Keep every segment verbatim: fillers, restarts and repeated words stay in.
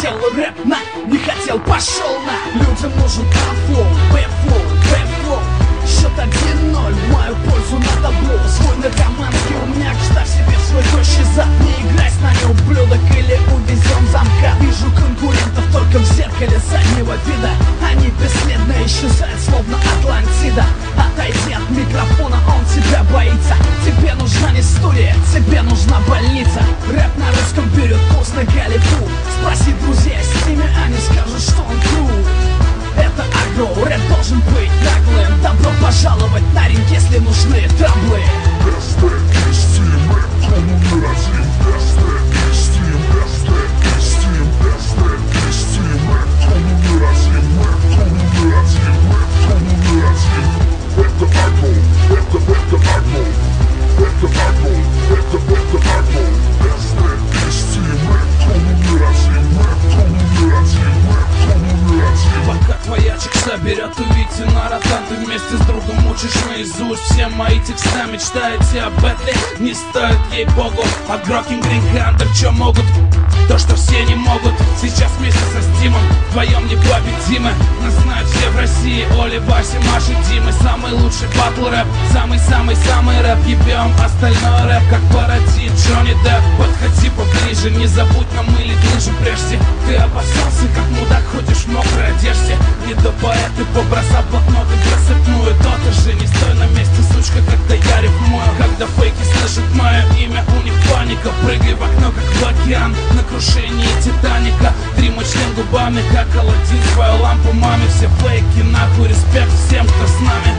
хотел рэп на, не хотел, пошел на. Людям нужен А-флоу, Б-флоу, Б-флоу. Счет один ноль, в мою пользу на табло. Свой наркоманский умняк, ставь себе свой тощий зад. Не играй с нами, ублюдок, или увезем замка. Вижу конкурентов только в зеркале заднего вида. Они бесследно исчезают, словно Атлантида. Отойди от микрофона, он тебя боится. Тебе нужна не студия, тебе нужна больница. Рэп на русском берет курс на Голливуд. Спроси друзей с ними, они скажут, что он крут. Это агро, рэп должен быть наглым. Добро пожаловать на ринг, если нужны траблы. Пока твоя чикса берет увидите на ротан, ты вместе с другом учишь наизусть все мои текста. Мечтаете об этой, не стоит ей-богу. А Грокинг, Гринхандер, чё могут? То, что все не могут. Сейчас вместе со Стимом вдвоем непобедимы. Нас знают все в России, Оли, Вася, Маша, Дима. Самый лучший батл рэп, самый-самый-самый рэп. Ебем остальной рэп, как пародит Джонни Депп. Подходи поближе, не забудь намылить лыжи прежде. Ты обоссался, как мудак, ходишь в мокрой одежде. Не до поэты, побросав блокноты, просыпную. То-то же, не стой на месте, сучка, когда я рифмую. Когда фейки слышат мое имя, у них паника. Прыгай в окно, как в океан, на крушении Титаника. Дримай член губами, как Аладдин, свою лампу маме. Все фейки, нахуй, респект всем, кто с нами.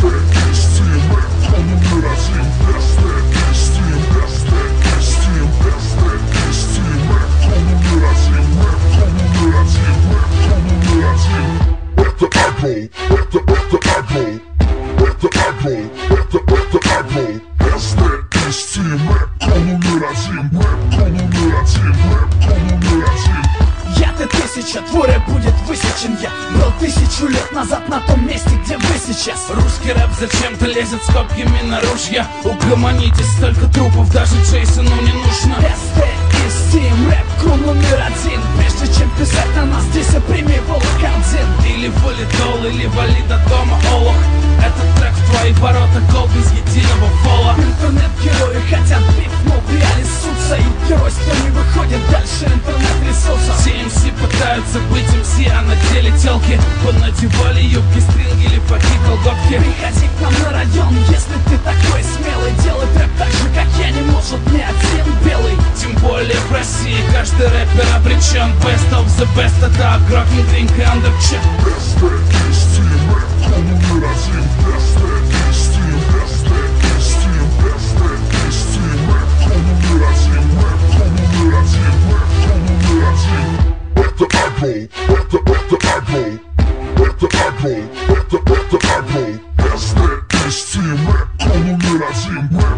Я Т тысяча, твой рэп будет высечен. Я был тысячу лет назад на том месте, где вы сейчас. Русский рэп зачем-то лезет с копьями на ружья. Угомонитесь, столько трупов даже Джейсону не нужно. эс тэ и Steam, рэп кру номер один. Прежде чем писать на нас здесь, прими волок один. Или валидол, или вали до дома, олух. Этот трек в твои ворота, гол без единого фола. Интернет-герои хотят биф, но в реале ссутся. И геройство не выходит дальше интернет-ресурсов. Все эм си пытаются быть эм си, а на деле телки понадевали юбки, стринги или паки, колготки. Приходи к нам на район, если ты такой смелый. Делай рэп так же, как я, не может ни один белый. Тем более в России каждый рэпер обречен. Best of the best, это Грокинг, Гринхандер, че? Это агро, это агро, это агро, это агро, это агро, это агро, это агро, это агро, это агро,